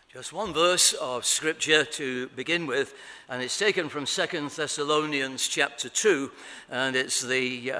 Just one verse of scripture to begin with, and it's taken from 2 Thessalonians chapter 2, and it is the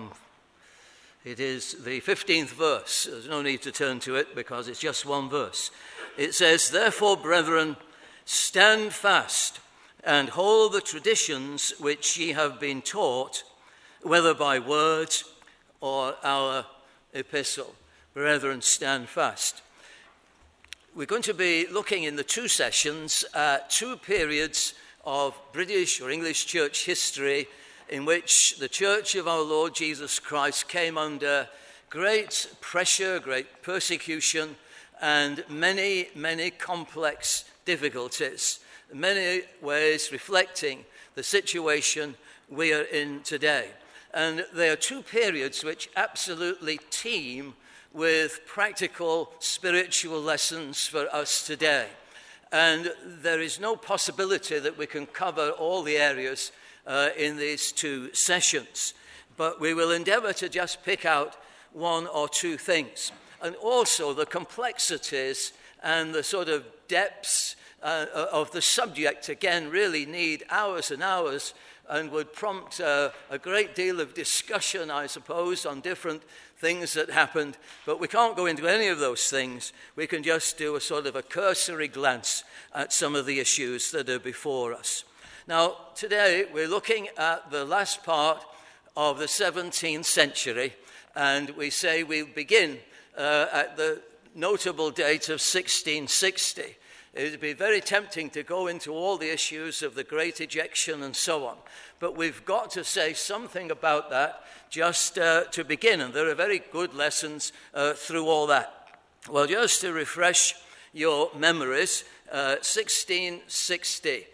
15th verse. There's no need to turn to it because it's just one verse. It says, "Therefore, brethren, stand fast and hold the traditions which ye have been taught, whether by word or our epistle." Brethren, stand fast. We're going to be looking in the two sessions at two periods of British or English church history in which the Church of our Lord Jesus Christ came under great pressure, great persecution, and many, many complex difficulties, in many ways reflecting the situation we are in today. And they are two periods which absolutely teem with practical spiritual lessons for us today. And there is no possibility that we can cover all the areas in these two sessions. But we will endeavor to just pick out one or two things. And also the complexities and the sort of depths of the subject, again, really need hours and hours and would prompt a great deal of discussion, I suppose, on different things that happened. But we can't go into any of those things. We can just do a sort of a cursory glance at some of the issues that are before us. Now, today we're looking at the last part of the 17th century, and we say we'll begin at the notable date of 1660. It would be very tempting to go into all the issues of the Great Ejection and so on. But we've got to say something about that just to begin. And there are very good lessons through all that. Well, just to refresh your memories, 1660.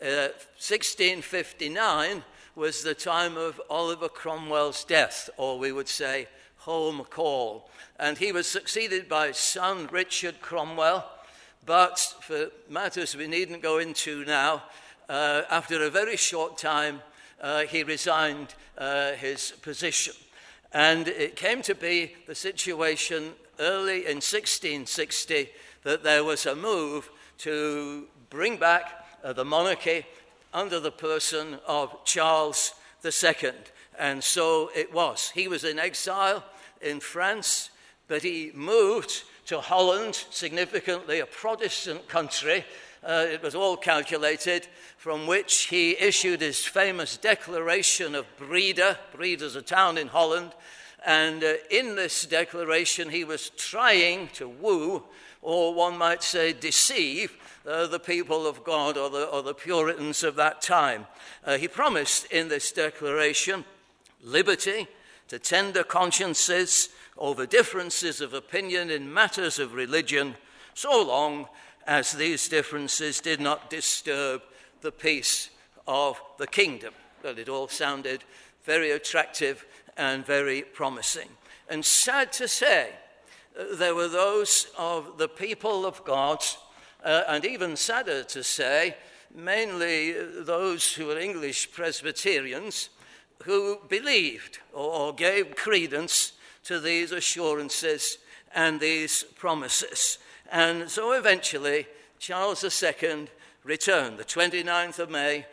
1659 was the time of Oliver Cromwell's death, or we would say home call. And he was succeeded by his son, Richard Cromwell. But for matters we needn't go into now, after a very short time, he resigned his position. And it came to be the situation early in 1660 that there was a move to bring back the monarchy under the person of Charles II. And so it was. He was in exile in France, but he moved to Holland, significantly a Protestant country. It was all calculated, from which he issued his famous Declaration of Breda. Breda's a town in Holland. And in this declaration, he was trying to woo, or one might say deceive, the people of God or the Puritans of that time. He promised in this declaration liberty to tender consciences over differences of opinion in matters of religion, so long as these differences did not disturb the peace of the kingdom. Well, it all sounded very attractive and very promising. And sad to say, there were those of the people of God, and even sadder to say, mainly those who were English Presbyterians, who believed or gave credence to these assurances and these promises. And so eventually, Charles II returned, the 29th of May,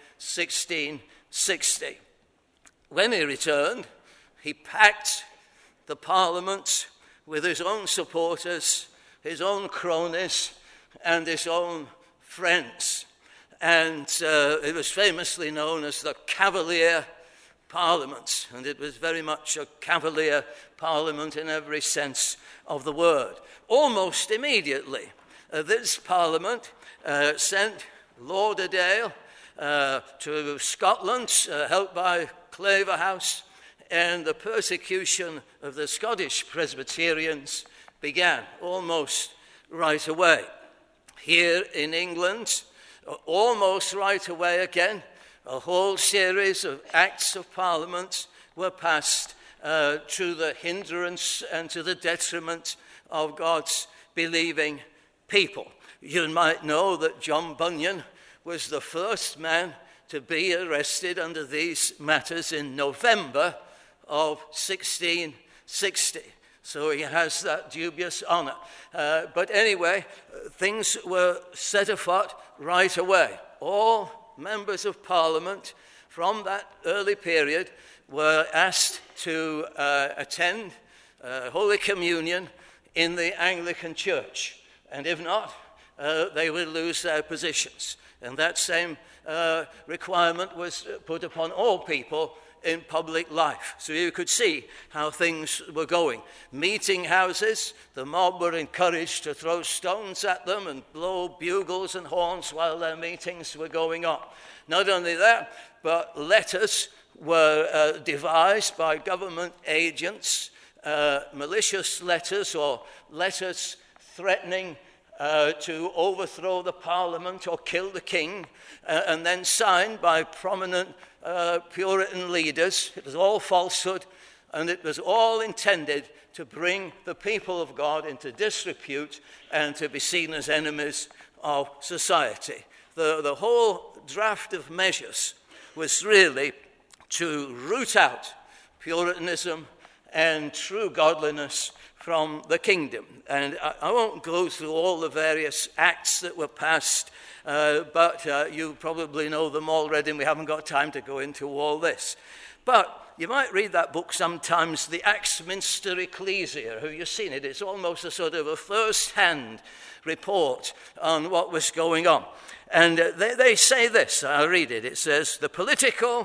1660. When he returned, he packed the Parliament with his own supporters, his own cronies, and his own friends. And it was famously known as the Cavalier Parliament, and it was very much a Cavalier Parliament in every sense of the word. Almost immediately, this Parliament sent Lauderdale to Scotland, helped by Claverhouse, and the persecution of the Scottish Presbyterians began almost right away. Here in England, almost right away again, a whole series of acts of Parliament were passed to the hindrance and to the detriment of God's believing people. You might know that John Bunyan was the first man to be arrested under these matters in November of 1660. So he has that dubious honor. But anyway, things were set apart right away. All members of Parliament from that early period were asked to attend Holy Communion in the Anglican Church. And if not, they would lose their positions. And that same requirement was put upon all people in public life. So you could see how things were going. Meeting houses, the mob were encouraged to throw stones at them and blow bugles and horns while their meetings were going on. Not only that, but letters were devised by government agents, malicious letters or letters threatening to overthrow the Parliament or kill the king, and then signed by prominent Puritan leaders. It was all falsehood, and it was all intended to bring the people of God into disrepute and to be seen as enemies of society. The whole draft of measures was really to root out Puritanism and true godliness from the kingdom. And I won't go through all the various acts that were passed, but you probably know them already, and we haven't got time to go into all this. But you might read that book sometimes, the Axminster Ecclesia. Have you seen it? It's almost a sort of a first-hand report on what was going on. And they say this, I'll read it. It says, the political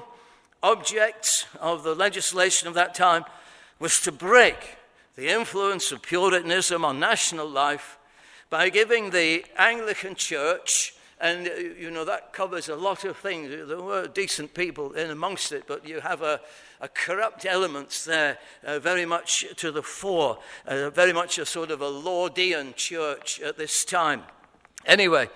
object of the legislation of that time was to break the influence of Puritanism on national life by giving the Anglican Church, and you know that covers a lot of things. There were decent people in amongst it, but you have a corrupt elements there very much to the fore, very much a sort of a Laudian church at this time. Anyway,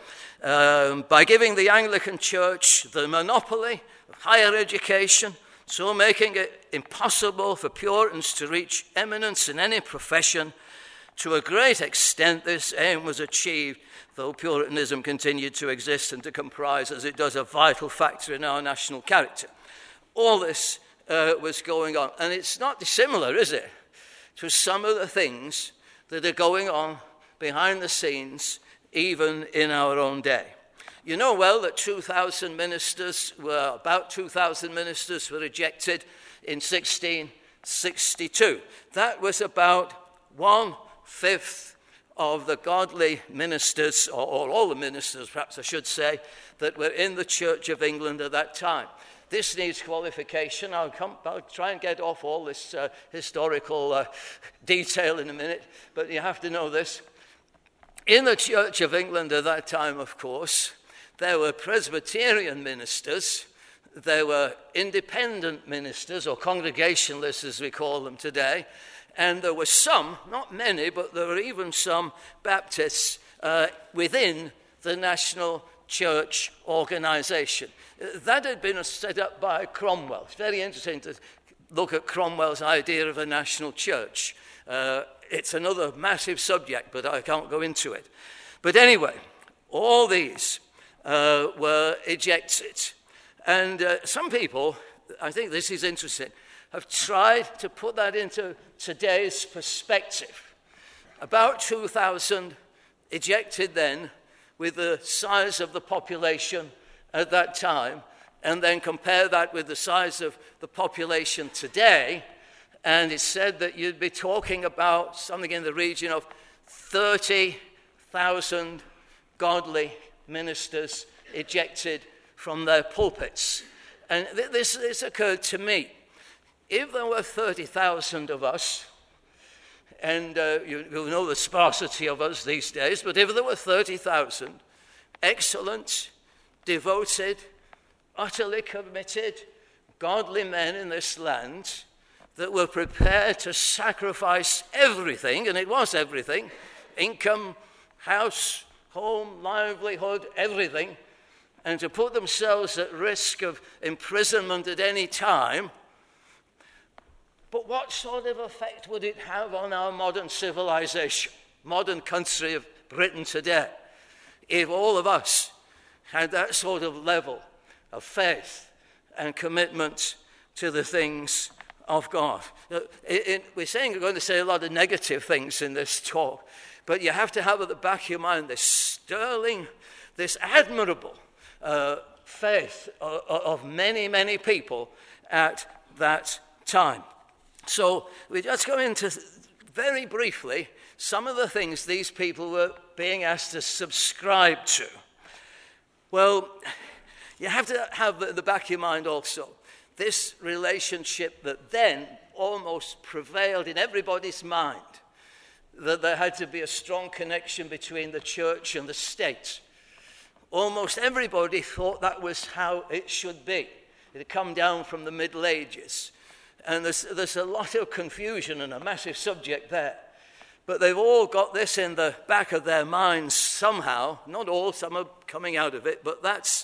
by giving the Anglican Church the monopoly of higher education, so making it impossible for Puritans to reach eminence in any profession, to a great extent this aim was achieved, though Puritanism continued to exist and to comprise, as it does, a vital factor in our national character. All this was going on, and it's not dissimilar, is it, to some of the things that are going on behind the scenes, even in our own day. You know well that about 2,000 ministers were ejected in 1662. That was about 1/5 of the godly ministers, or all the ministers, perhaps I should say, that were in the Church of England at that time. This needs qualification. I'll try and get off all this historical detail in a minute, but you have to know this. In the Church of England at that time, of course, there were Presbyterian ministers, there were independent ministers, or Congregationalists as we call them today, and there were some, not many, but there were even some Baptists within the National Church organization. That had been set up by Cromwell. It's very interesting to look at Cromwell's idea of a national church. It's another massive subject, but I can't go into it. But anyway, all these were ejected. And some people, I think this is interesting, have tried to put that into today's perspective. About 2,000 ejected then, with the size of the population at that time, and then compare that with the size of the population today, and it's said that you'd be talking about something in the region of 30,000 godly ministers ejected from their pulpits. And this occurred to me. If there were 30,000 of us, and you know the sparsity of us these days, but if there were 30,000 excellent, devoted, utterly committed, godly men in this land that were prepared to sacrifice everything, and it was everything, income, house, home, livelihood, everything, and to put themselves at risk of imprisonment at any time. But what sort of effect would it have on our modern civilization, modern country of Britain today, if all of us had that sort of level of faith and commitment to the things of God. We're going to say a lot of negative things in this talk, but you have to have at the back of your mind this sterling, this admirable faith of many, many people at that time. So we just go into, very briefly, some of the things these people were being asked to subscribe to. Well, you have to have at the back of your mind also this relationship that then almost prevailed in everybody's mind, that there had to be a strong connection between the church and the state. Almost everybody thought that was how it should be. It had come down from the Middle Ages. And there's a lot of confusion and a massive subject there. But they've all got this in the back of their minds somehow. Not all, some are coming out of it, but that's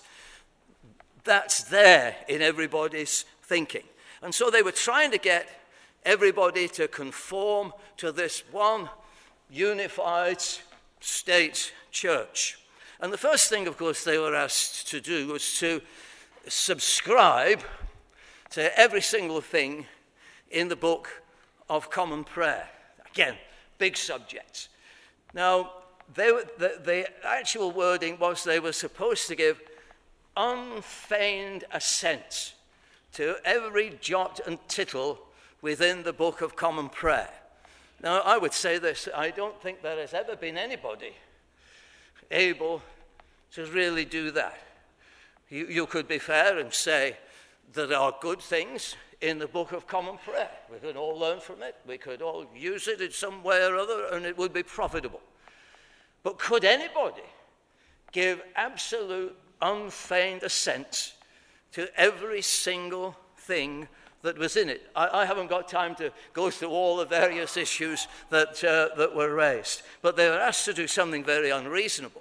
there in everybody's thinking. And so they were trying to get everybody to conform to this one unified state church. And the first thing, of course, they were asked to do was to subscribe to every single thing in the Book of Common Prayer. Again, big subject. Now, the actual wording was they were supposed to give unfeigned assent to every jot and tittle within the Book of Common Prayer. Now, I would say this, I don't think there has ever been anybody able to really do that. You could be fair and say there are good things in the Book of Common Prayer. We could all learn from it. We could all use it in some way or other, and it would be profitable. But could anybody give absolute unfeigned assent to every single thing that was in it? I haven't got time to go through all the various issues that were raised, but they were asked to do something very unreasonable.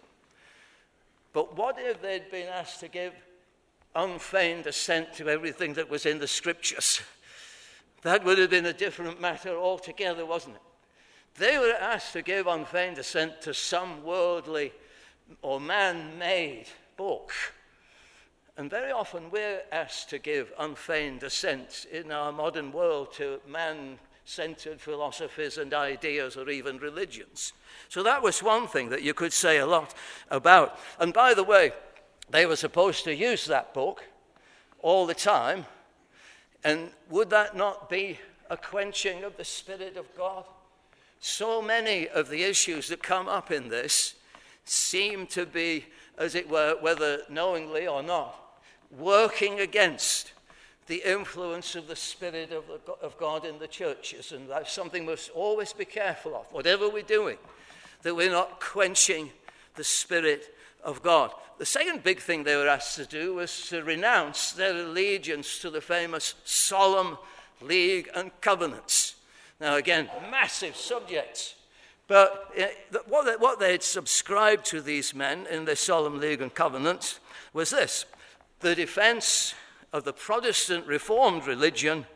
But what if they'd been asked to give unfeigned assent to everything that was in the Scriptures? That would have been a different matter altogether, wasn't it? They were asked to give unfeigned assent to some worldly or man-made book. And very often we're asked to give unfeigned assent in our modern world to man-centered philosophies and ideas or even religions. So that was one thing that you could say a lot about. And by the way, they were supposed to use that book all the time. And would that not be a quenching of the Spirit of God? So many of the issues that come up in this seem to be, as it were, whether knowingly or not, working against the influence of the Spirit of God in the churches. And that's something we must always be careful of, whatever we're doing, that we're not quenching the Spirit of God. The second big thing they were asked to do was to renounce their allegiance to the famous Solemn League and Covenants. Now again, massive subjects. But what they had subscribed to, these men, in their Solemn League and Covenants was this: the defense of the Protestant Reformed religion.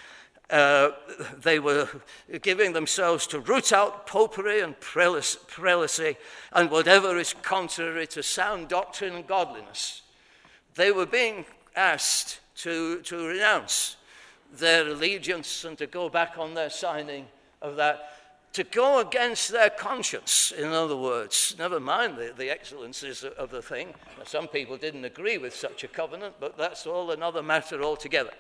They were giving themselves to root out popery and prelacy and whatever is contrary to sound doctrine and godliness. They were being asked to renounce their allegiance and to go back on their signing of that, to go against their conscience, in other words. Never mind the excellencies of the thing. Now, some people didn't agree with such a covenant, but that's all another matter altogether.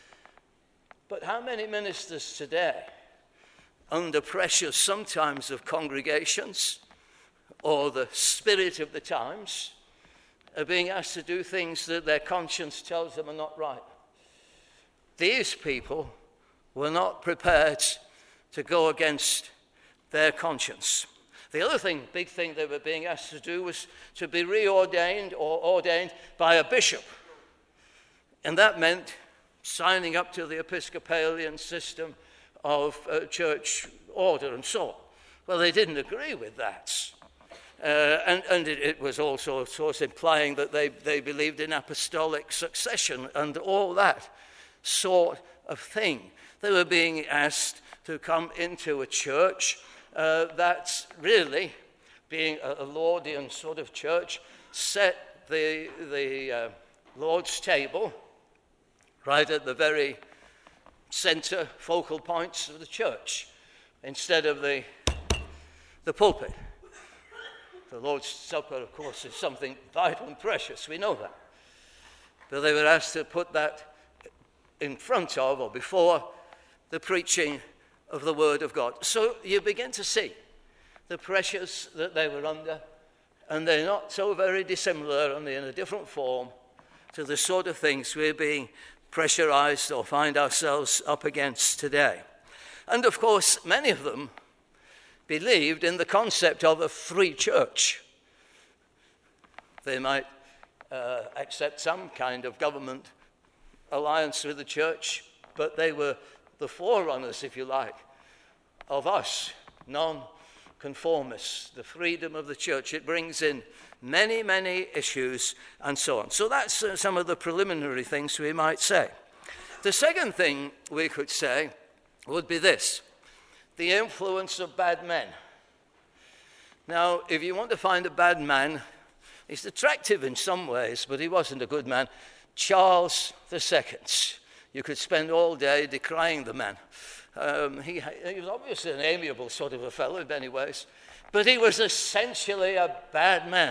But how many ministers today, under pressure sometimes of congregations or the spirit of the times, are being asked to do things that their conscience tells them are not right? These people were not prepared to go against their conscience. The other big thing they were being asked to do was to be reordained or ordained by a bishop. And that meant signing up to the Episcopalian system of church order and so on. Well, they didn't agree with that. And it was also, of course, implying that they believed in apostolic succession and all that sort of thing. They were being asked to come into a church that's really, being a Laudian sort of church, set the Lord's table right at the very center, focal points of the church instead of the pulpit. The Lord's Supper, of course, is something vital and precious. We know that. But they were asked to put that in front of or before the preaching of the Word of God. So you begin to see the pressures that they were under, and they're not so very dissimilar, only in a different form, to the sort of things we're being pressurized or find ourselves up against today. And of course, many of them believed in the concept of a free church. They might accept some kind of government alliance with the church, but they were the forerunners, if you like, of us, non-conformists, the freedom of the church. It brings in many, many issues and so on. So that's some of the preliminary things we might say. The second thing we could say would be this: the influence of bad men. Now, if you want to find a bad man, he's attractive in some ways, but he wasn't a good man. Charles II. You could spend all day decrying the man. He was obviously an amiable sort of a fellow in many ways, but he was essentially a bad man.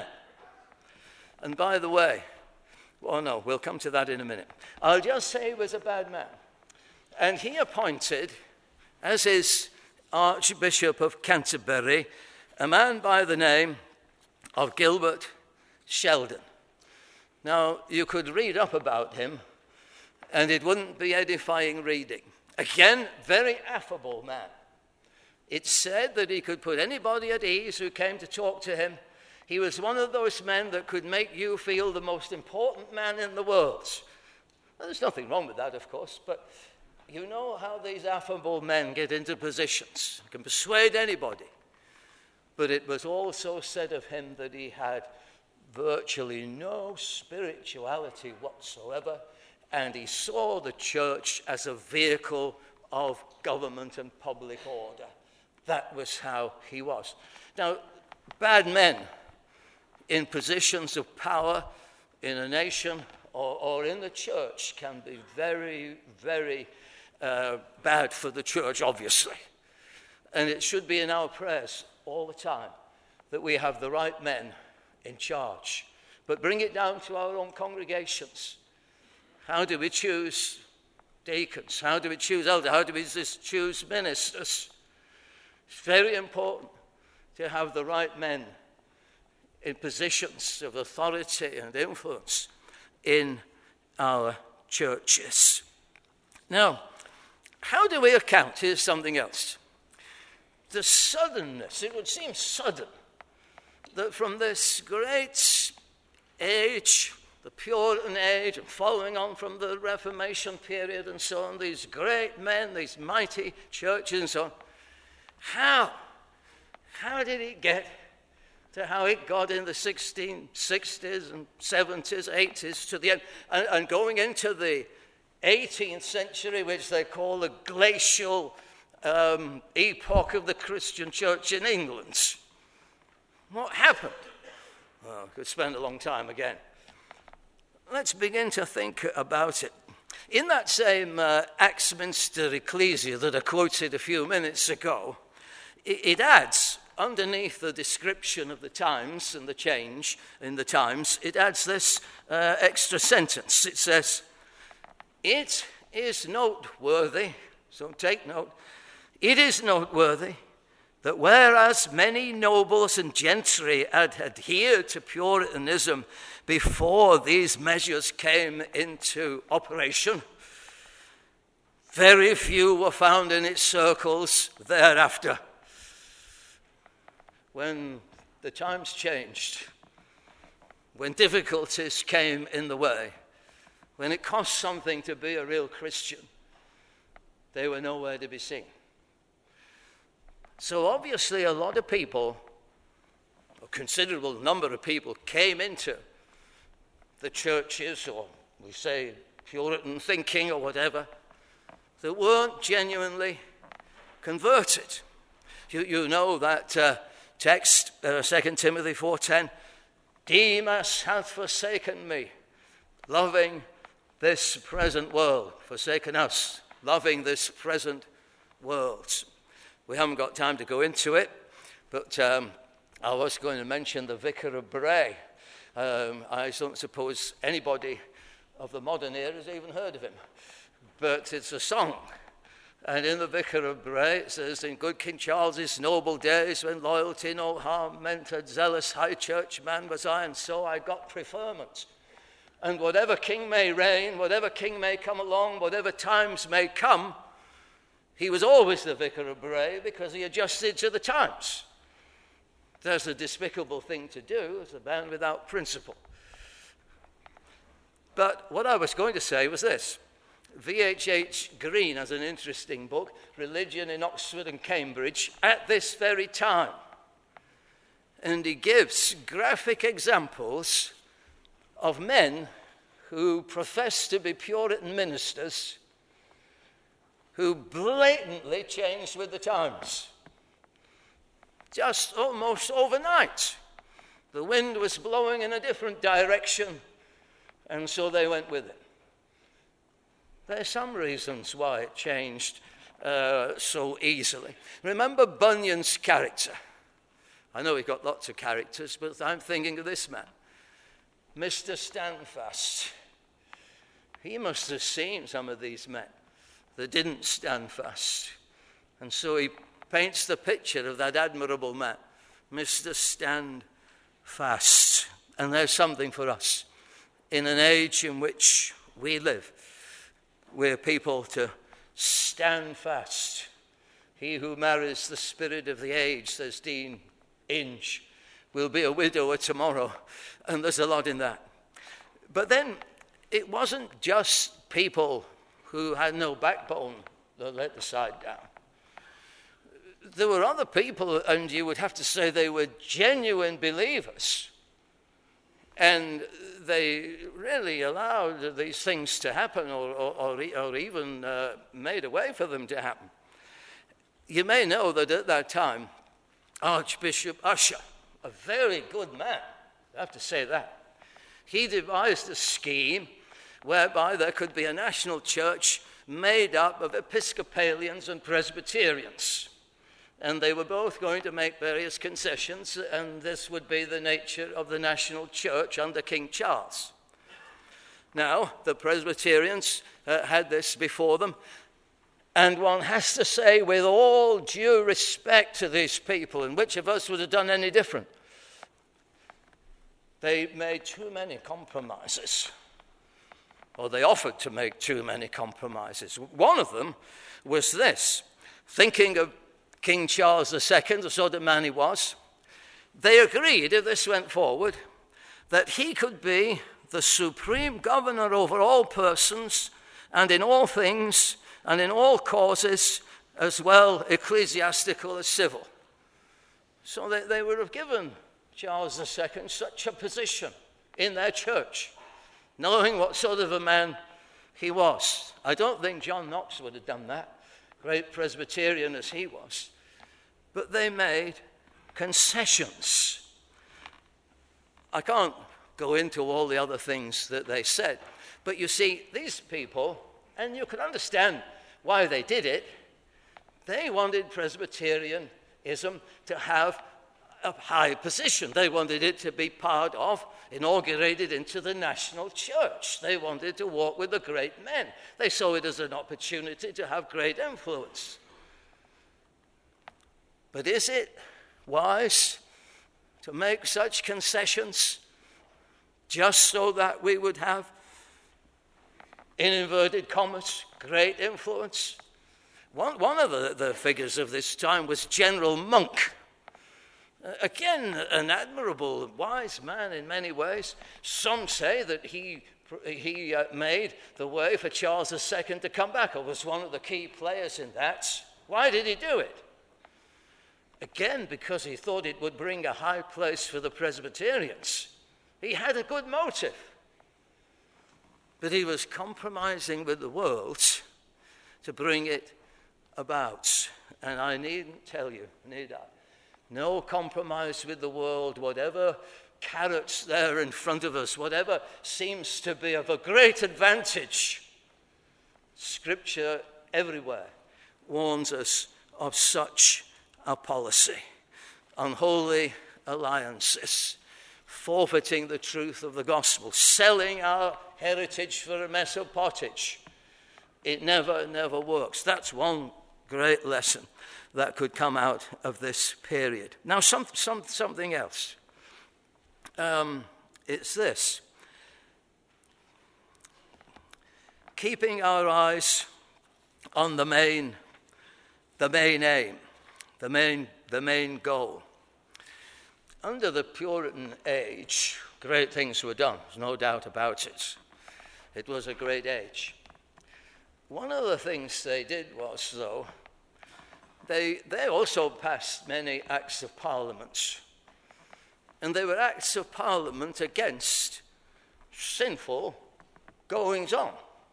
And by the way, oh no, we'll come to that in a minute. I'll just say he was a bad man. And he appointed, as his Archbishop of Canterbury, a man by the name of Gilbert Sheldon. Now, you could read up about him, and it wouldn't be edifying reading. Again, very affable man. It's said that he could put anybody at ease who came to talk to him. He was one of those men that could make you feel the most important man in the world. Well, there's nothing wrong with that, of course, but you know how these affable men get into positions. They can persuade anybody. But it was also said of him that he had virtually no spirituality whatsoever, and he saw the church as a vehicle of government and public order. That was how he was. Now, bad men in positions of power in a nation or in the church can be very, very bad for the church, obviously. And it should be in our prayers all the time that we have the right men in charge. But bring it down to our own congregations. How do we choose deacons? How do we choose elders? How do we choose ministers? It's very important to have the right men in positions of authority and influence in our churches. Now, how do we account? Here's something else. The suddenness, it would seem sudden, that from this great age, the Puritan age, and following on from the Reformation period and so on, these great men, these mighty churches and so on, how did it get to how it got in the 1660s and 70s, 80s to the end, and going into the 18th century, which they call the glacial epoch of the Christian church in England? What happened? Well, could spend a long time again. Let's begin to think about it. In that same Axminster Ecclesia that I quoted a few minutes ago, it adds, underneath the description of the times and the change in the times, it adds this extra sentence. It says, "It is noteworthy," so take note, "it is noteworthy that whereas many nobles and gentry had adhered to Puritanism before these measures came into operation, very few were found in its circles thereafter." When the times changed, when difficulties came in the way, when it cost something to be a real Christian, they were nowhere to be seen. So obviously a lot of people, a considerable number of people, came into the churches, or we say Puritan thinking or whatever, that weren't genuinely converted. You know that text, 2 Timothy 4:10, "Demas hath forsaken me, loving this present world," forsaken us, loving this present world. We haven't got time to go into it, but I was going to mention the Vicar of Bray. I don't suppose anybody of the modern era has even heard of him, but it's a song. And in the Vicar of Bray it says, in good King Charles's noble days, when loyalty no harm meant, a zealous high church man was I, and so I got preferment. And whatever king may reign, whatever king may come along, whatever times may come, he was always the Vicar of Bray because he adjusted to the times. That's a despicable thing to do as a man without principle. But what I was going to say was this. V.H.H. Green has an interesting book, Religion in Oxford and Cambridge, at this very time. And he gives graphic examples of men who profess to be Puritan ministers who blatantly changed with the times. Just almost overnight. The wind was blowing in a different direction, and so they went with it. There are some reasons why it changed so easily. Remember Bunyan's character. I know we've got lots of characters, but I'm thinking of this man, Mr. Standfast. He must have seen some of these men that didn't stand fast. And so he paints the picture of that admirable man, Mr. Standfast. And there's something for us in an age in which we live. We're people to stand fast. He who marries the spirit of the age, says Dean Inge, will be a widower tomorrow. And there's a lot in that. But then it wasn't just people who had no backbone that let the side down. There were other people, and you would have to say they were genuine believers. And they really allowed these things to happen or even made a way for them to happen. You may know that at that time, Archbishop Usher, a very good man, I have to say that, he devised a scheme whereby there could be a national church made up of Episcopalians and Presbyterians. And they were both going to make various concessions, and this would be the nature of the national church under King Charles. Now, the Presbyterians had this before them, and one has to say, with all due respect to these people, and which of us would have done any different, they made too many compromises, or they offered to make too many compromises. One of them was this, thinking of King Charles II, the sort of man he was, they agreed, if this went forward, that he could be the supreme governor over all persons and in all things and in all causes, as well ecclesiastical as civil. So they would have given Charles II such a position in their church, knowing what sort of a man he was. I don't think John Knox would have done that, great Presbyterian as he was. But they made concessions. I can't go into all the other things that they said, but you see, these people, and you can understand why they did it, they wanted Presbyterianism to have a high position. They wanted it to be part of, inaugurated into the national church. They wanted to walk with the great men. They saw it as an opportunity to have great influence. But is it wise to make such concessions just so that we would have, in inverted commas, great influence? One of the figures of this time was General Monk. Again, an admirable, wise man in many ways. Some say that he made the way for Charles II to come back, or was one of the key players in that. Why did he do it? Again, because he thought it would bring a high place for the Presbyterians. He had a good motive. But he was compromising with the world to bring it about. And I needn't tell you, need I? No compromise with the world, whatever carrots there in front of us, whatever seems to be of a great advantage. Scripture everywhere warns us of such a policy. Unholy alliances, forfeiting the truth of the gospel, selling our heritage for a mess of pottage. It never works. That's one great lesson that could come out of this period. Now, something else. It's this. Keeping our eyes on the main aim, the main goal. Under the Puritan age, great things were done. There's no doubt about it. It was a great age. One of the things they did was, though, they also passed many acts of parliament. And they were acts of parliament against sinful goings-on.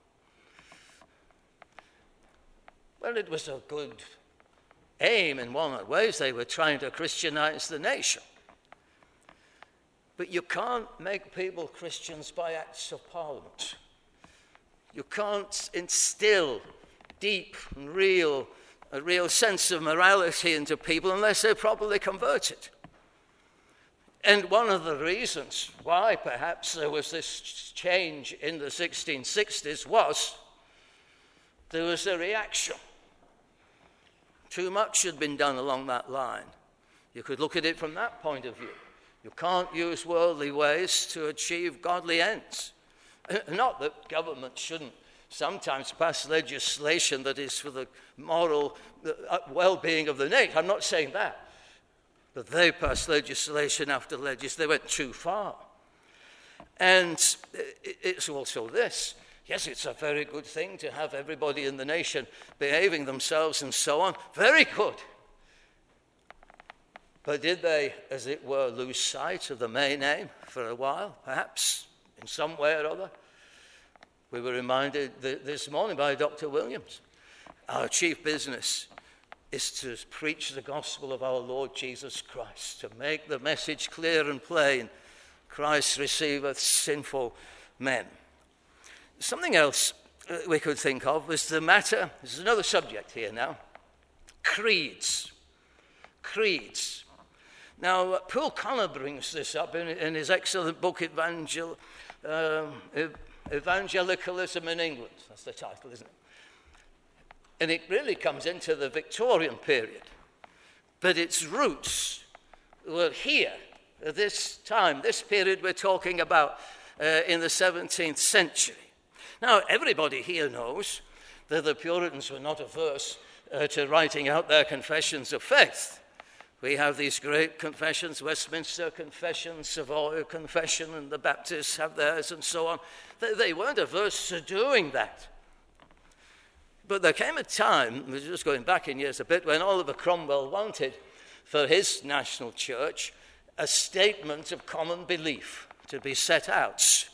Well, it was a good aim in one way. They were trying to Christianize the nation. But you can't make people Christians by acts of parliament. You can't instill deep and a real sense of morality into people unless they're properly converted. And one of the reasons why perhaps there was this change in the 1660s was there was a reaction. Too much had been done along that line. You could look at it from that point of view. You can't use worldly ways to achieve godly ends. Not that government shouldn't sometimes pass legislation that is for the moral well-being of the nation. I'm not saying that. But they passed legislation after legislation. They went too far. And it's also this. Yes, it's a very good thing to have everybody in the nation behaving themselves and so on. Very good. But did they, as it were, lose sight of the main aim for a while, perhaps, in some way or other? We were reminded this morning by Dr. Williams. Our chief business is to preach the gospel of our Lord Jesus Christ, to make the message clear and plain. Christ receiveth sinful men. Something else we could think of was the matter, this is another subject here now, creeds. Creeds. Now, Paul Connor brings this up in his excellent book, Evangelicalism in England. That's the title, isn't it? And it really comes into the Victorian period. But its roots were here, at this time, this period we're talking about in the 17th century. Now, everybody here knows that the Puritans were not averse to writing out their confessions of faith. We have these great confessions, Westminster Confession, Savoy Confession, and the Baptists have theirs and so on. They weren't averse to doing that. But there came a time, we're just going back in years a bit, when Oliver Cromwell wanted for his national church a statement of common belief to be set out.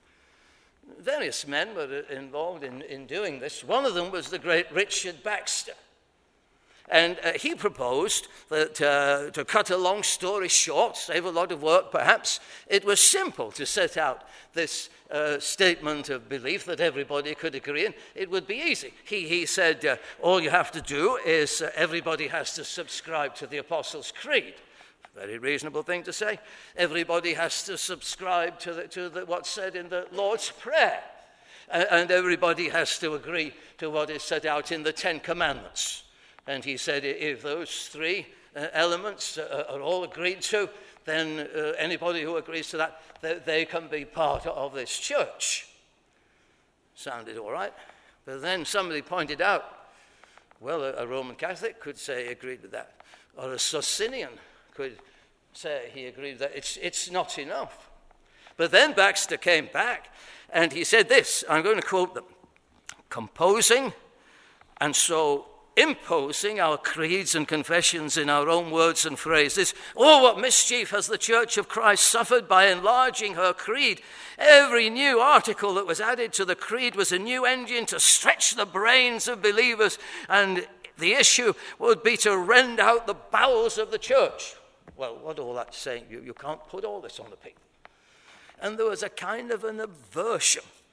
Various men were involved in doing this. One of them was the great Richard Baxter. And he proposed that, to cut a long story short, save a lot of work perhaps, it was simple to set out this statement of belief that everybody could agree in. It would be easy. He said, all you have to do is everybody has to subscribe to the Apostles' Creed. Very reasonable thing to say. Everybody has to subscribe to what's said in the Lord's Prayer. And everybody has to agree to what is set out in the Ten Commandments. And he said if those three elements are all agreed to, then anybody who agrees to that, they can be part of this church. Sounded all right. But then somebody pointed out, well, a Roman Catholic could say he agreed with that. Or a Socinian could say he agreed with that. It's not enough. But then Baxter came back and he said this, I'm going to quote them, composing and so imposing our creeds and confessions in our own words and phrases. Oh, what mischief has the Church of Christ suffered by enlarging her creed. Every new article that was added to the creed was a new engine to stretch the brains of believers, and the issue would be to rend out the bowels of the church. Well, what all that's saying, you can't put all this on the people. And there was a kind of an aversion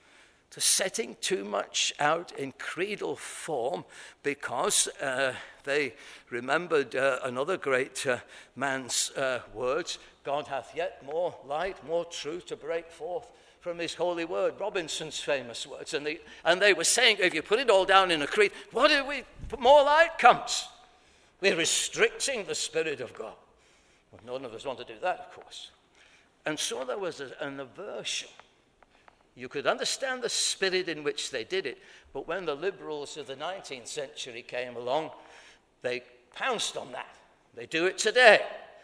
to setting too much out in creedal form, because they remembered another great man's words, God hath yet more light, more truth to break forth from his holy word, Robinson's famous words. And they were saying, if you put it all down in a creed, what do we, more light comes. We're restricting the Spirit of God. Well, none of us want to do that, of course. And so there was an aversion. You could understand the spirit in which they did it, but when the liberals of the 19th century came along, they pounced on that. They do it today.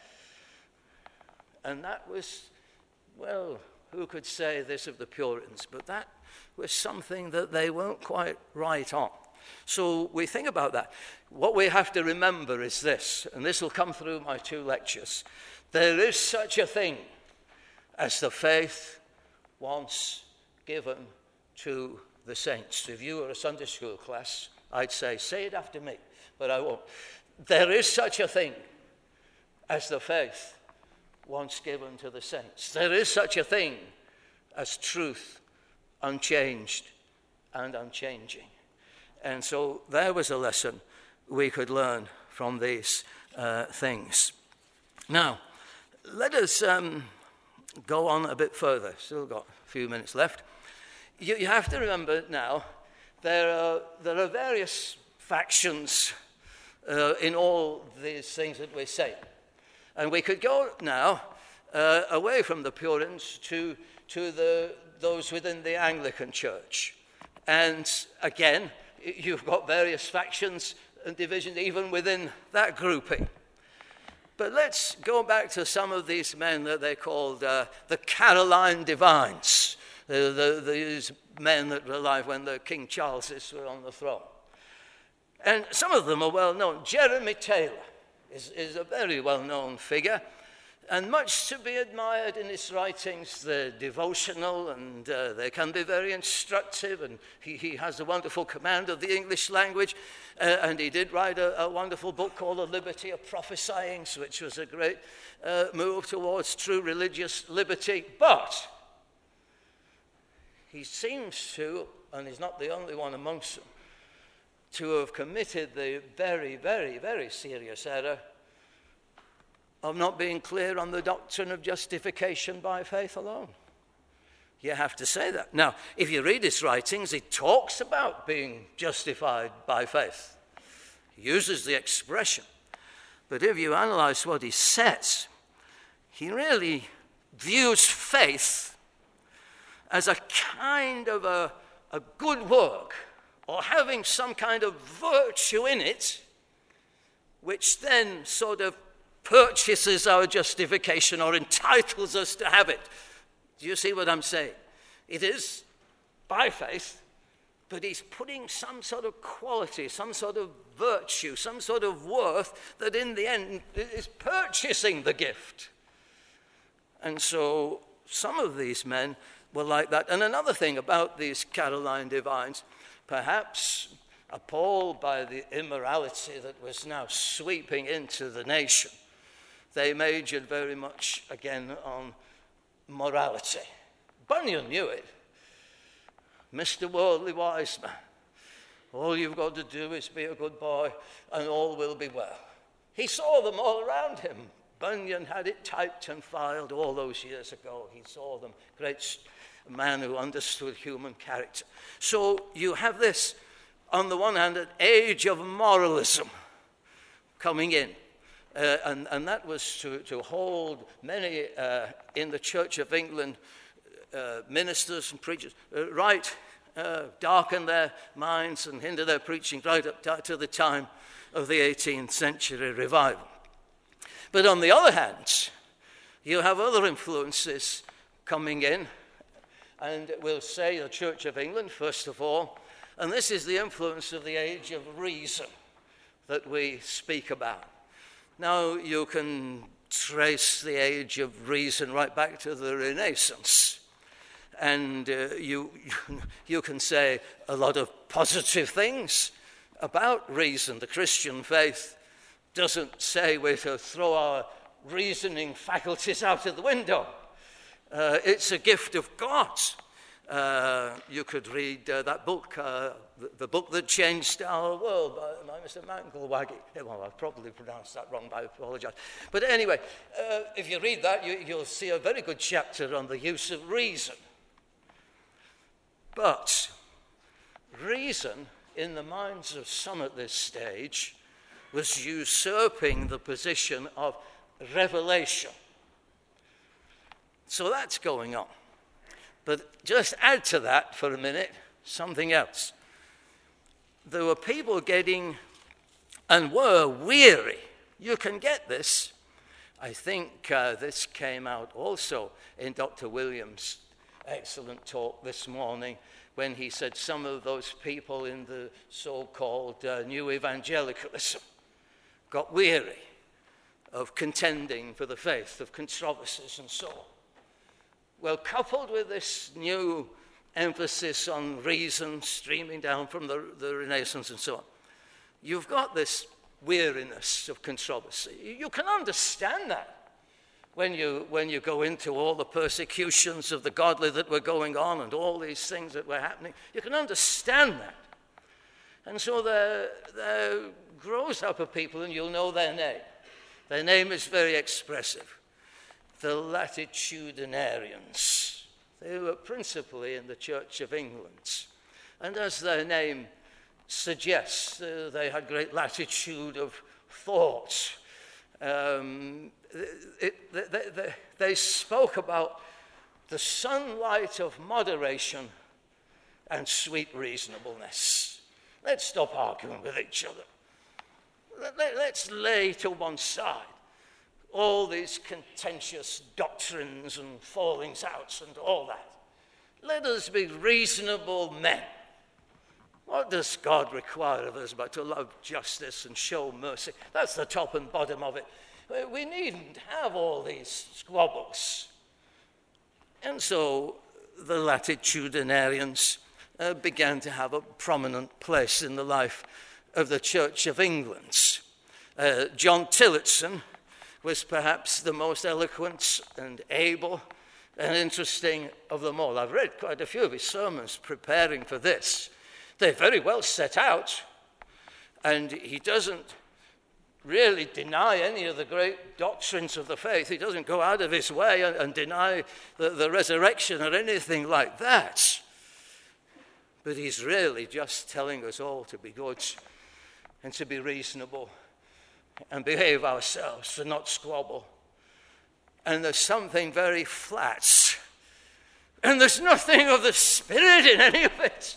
And that was, well, who could say this of the Puritans? But that was something that they weren't quite right on. So we think about that. What we have to remember is this, and this will come through my 2 lectures. There is such a thing as the faith once given to the saints. If you were a Sunday school class, I'd say it after me, but I won't. There is such a thing as the faith once given to the saints. There is such a thing as truth unchanged and unchanging. And so there was a lesson we could learn from these things. Now, let us go on a bit further. Still got a few minutes left. You have to remember now, there are various factions in all these things that we say. And we could go now away from the Puritans to those within the Anglican Church. And again, you've got various factions and divisions even within that grouping. But let's go back to some of these men that they called the Caroline divines, these men that were alive when the King Charleses were on the throne. And some of them are well known. Jeremy Taylor is a very well-known figure, and much to be admired in his writings. They're devotional, and they can be very instructive, and he has a wonderful command of the English language, and he did write a wonderful book called The Liberty of Prophesying, which was a great move towards true religious liberty. But he seems to, and he's not the only one amongst them, to have committed the very, very, very serious error of not being clear on the doctrine of justification by faith alone. You have to say that. Now, if you read his writings, he talks about being justified by faith. He uses the expression. But if you analyze what he says, he really views faith as a kind of a good work, or having some kind of virtue in it, which then sort of purchases our justification or entitles us to have it. Do you see what I'm saying? It is by faith, but he's putting some sort of quality, some sort of virtue, some sort of worth that in the end is purchasing the gift. And so some of these men were like that. And another thing about these Caroline divines, perhaps appalled by the immorality that was now sweeping into the nation, they majored very much, again, on morality. Bunyan knew it. Mr. Worldly Wise Man, all you've got to do is be a good boy and all will be well. He saw them all around him. Bunyan had it typed and filed all those years ago. He saw them. Great man who understood human character. So you have this, on the one hand, an age of moralism coming in. And that was to hold many in the Church of England, ministers and preachers, darken their minds and hinder their preaching right up to the time of the 18th century revival. But on the other hand, you have other influences coming in, and we'll say the Church of England, first of all, and this is the influence of the age of reason that we speak about. Now, you can trace the age of reason right back to the Renaissance, and you can say a lot of positive things about reason. The Christian faith doesn't say we're to throw our reasoning faculties out of the window. It's a gift of God. You could read that book, The Book That Changed Our World by Mr. Manglewaggy. Well, I probably pronounced that wrong, but I apologize. But anyway, if you read that, you'll see a very good chapter on the use of reason. But reason, in the minds of some at this stage, was usurping the position of revelation. So that's going on. But just add to that for a minute something else. There were people getting and were weary. You can get this. I think this came out also in Dr. Williams' excellent talk this morning when he said some of those people in the so-called New Evangelicalism got weary of contending for the faith, of controversies and so on. Well, coupled with this new emphasis on reason streaming down from the Renaissance and so on, you've got this weariness of controversy. You can understand that when you go into all the persecutions of the godly that were going on and all these things that were happening. You can understand that. And so there grows up a people, and you'll know their name. Their name is very expressive. The Latitudinarians. They were principally in the Church of England. And as their name suggests, they had great latitude of thought. They spoke about the sunlight of moderation and sweet reasonableness. Let's stop arguing with each other. Let's lay to one side all these contentious doctrines and fallings outs and all that. Let us be reasonable men. What does God require of us but to love justice and show mercy? That's the top and bottom of it. We needn't have all these squabbles. And so the Latitudinarians began to have a prominent place in the life of the Church of England. John Tillotson was perhaps the most eloquent and able and interesting of them all. I've read quite a few of his sermons preparing for this. They're very well set out, and he doesn't really deny any of the great doctrines of the faith. He doesn't go out of his way and deny the resurrection or anything like that. But he's really just telling us all to be good and to be reasonable and behave ourselves and not squabble. And there's something very flat. And there's nothing of the Spirit in any of it.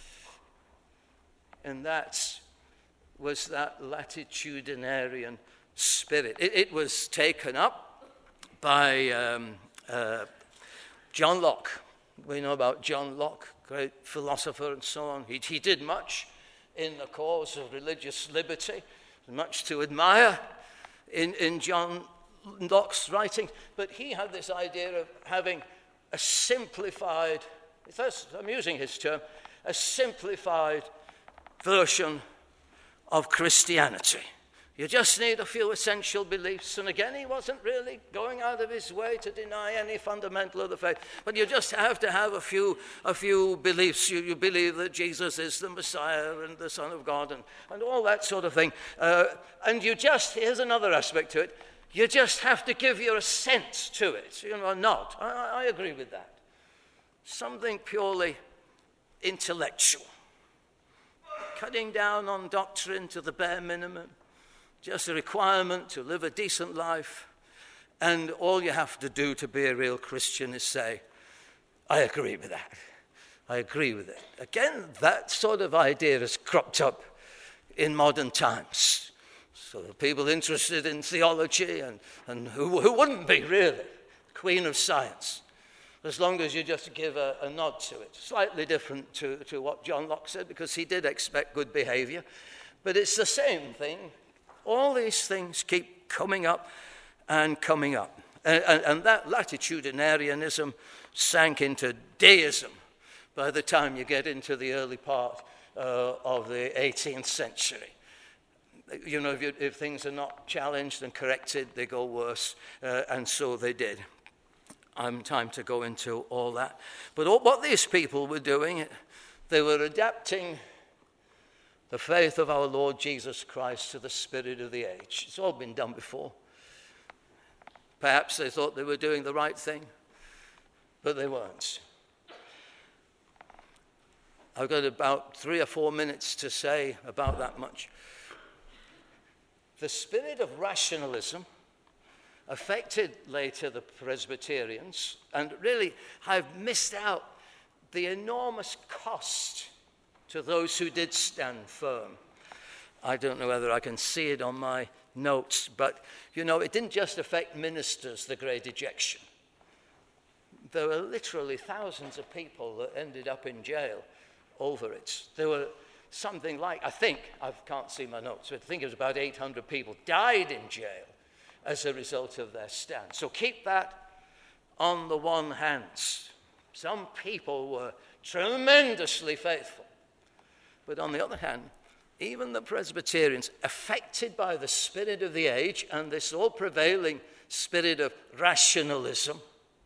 And that was that latitudinarian spirit. It was taken up by John Locke. We know about John Locke, great philosopher and so on. He did much in the cause of religious liberty, much to admire in John Locke's writing. But he had this idea of having a simplified, I'm using his term, a simplified version of Christianity. You just need a few essential beliefs. And again, he wasn't really going out of his way to deny any fundamental of the faith. But you just have to have a few beliefs. You believe that Jesus is the Messiah and the Son of God and all that sort of thing. And here's another aspect to it. You just have to give your assent to it. A nod. I agree with that. Something purely intellectual. Cutting down on doctrine to the bare minimum. Just a requirement to live a decent life. And all you have to do to be a real Christian is say, I agree with that. I agree with it. Again, that sort of idea has cropped up in modern times. So the people interested in theology and who wouldn't be really? Queen of science. As long as you just give a nod to it. Slightly different to what John Locke said, because he did expect good behavior. But it's the same thing. All these things keep coming up and coming up. And that latitudinarianism sank into deism by the time you get into the early part of the 18th century. If things are not challenged and corrected, they go worse. And so they did. I'm time to go into all that. But what these people were doing, they were adapting the faith of our Lord Jesus Christ to the spirit of the age. It's all been done before. Perhaps they thought they were doing the right thing, but they weren't. I've got about 3 or 4 minutes to say about that much. The spirit of rationalism affected later the Presbyterians, and really have missed out the enormous cost to those who did stand firm. I don't know whether I can see it on my notes, but, it didn't just affect ministers, the Great Ejection. There were literally thousands of people that ended up in jail over it. There were something like, I can't see my notes, but I think it was about 800 people died in jail as a result of their stand. So keep that on the one hand. Some people were tremendously faithful. But on the other hand, even the Presbyterians, affected by the spirit of the age and this all-prevailing spirit of rationalism,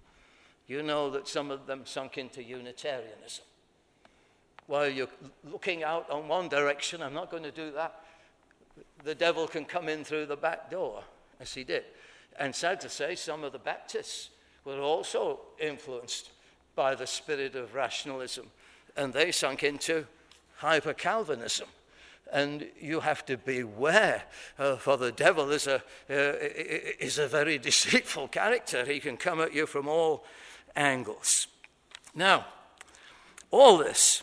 that some of them sunk into Unitarianism. While you're looking out on one direction, I'm not going to do that, the devil can come in through the back door, as he did. And sad to say, some of the Baptists were also influenced by the spirit of rationalism, and they sunk into hyper-Calvinism. And you have to beware, for the devil is a very deceitful character. He can come at you from all angles. Now, all this,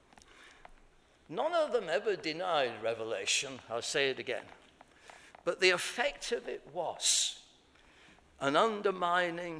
none of them ever denied revelation. I'll say it again. But the effect of it was an undermining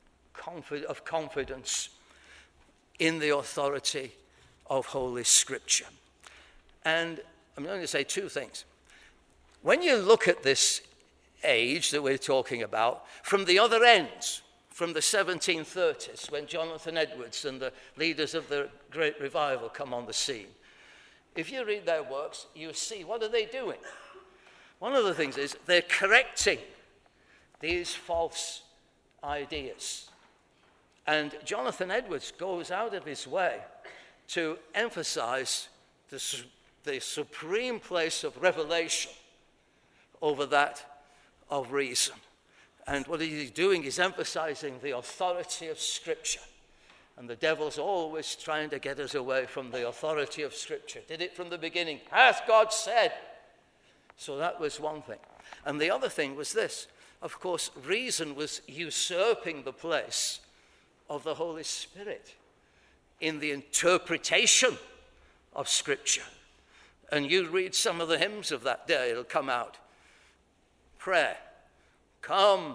of confidence in the authority of Holy Scripture. And I'm going to say 2 things. When you look at this age that we're talking about, from the other ends, from the 1730s, when Jonathan Edwards and the leaders of the Great Revival come on the scene, if you read their works, you see, what are they doing? One of the things is they're correcting these false ideas. And Jonathan Edwards goes out of his way to emphasize the supreme place of revelation over that of reason. And what he's doing is emphasizing the authority of Scripture. And the devil's always trying to get us away from the authority of Scripture. Did it from the beginning. Hath God said? So that was one thing. And the other thing was this. Of course, reason was usurping the place of the Holy Spirit in the interpretation of Scripture. And you read some of the hymns of that day, it'll come out. Prayer. Come,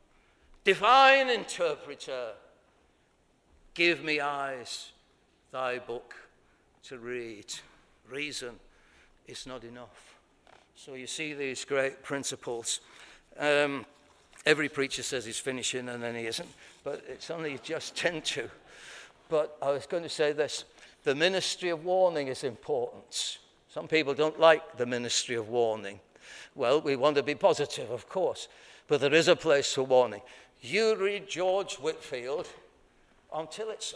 divine interpreter, give me eyes, thy book to read. Reason is not enough. So you see these great principles. Every preacher says he's finishing and then he isn't, but it's only just 10 to. But I was going to say this. The ministry of warning is important. Some people don't like the ministry of warning. Well, we want to be positive, of course, but there is a place for warning. You read George Whitefield on Tillotson,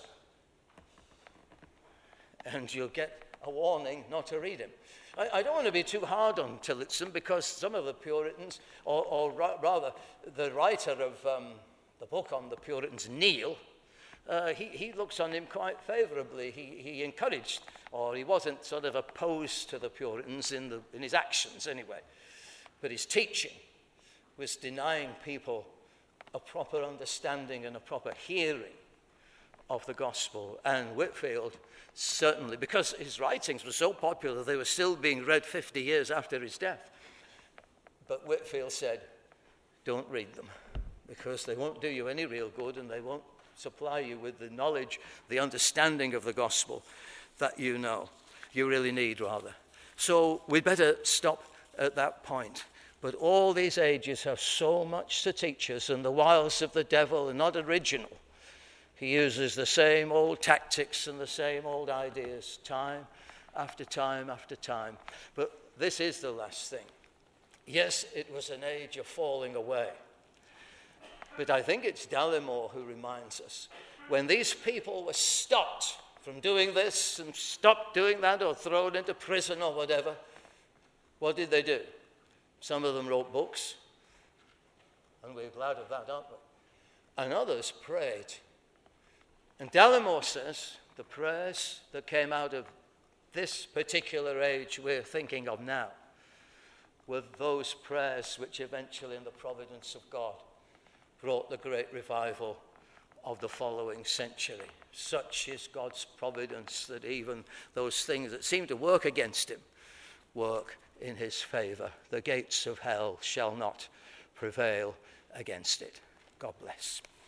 and you'll get a warning not to read him. I don't want to be too hard on Tillotson, because some of the Puritans, or rather the writer of the book on the Puritans, Neil, he looks on him quite favorably. He encouraged, or he wasn't sort of opposed to the Puritans in his actions anyway. But his teaching was denying people a proper understanding and a proper hearing of the gospel. And Whitefield, certainly, because his writings were so popular, they were still being read 50 years after his death. But Whitefield said, don't read them, because they won't do you any real good, and they won't supply you with the knowledge, the understanding of the gospel that you really need, rather. So we'd better stop at that point. But all these ages have so much to teach us, and the wiles of the devil are not original. He uses the same old tactics and the same old ideas time after time after time. But this is the last thing. Yes, it was an age of falling away. But I think it's Dallimore who reminds us, when these people were stopped from doing this and stopped doing that or thrown into prison or whatever, what did they do? Some of them wrote books, and we're glad of that, aren't we? And others prayed. And Dallimore says the prayers that came out of this particular age we're thinking of now were those prayers which eventually, in the providence of God, brought the great revival of the following century. Such is God's providence that even those things that seem to work against him work in his favor. The gates of hell shall not prevail against it. God bless.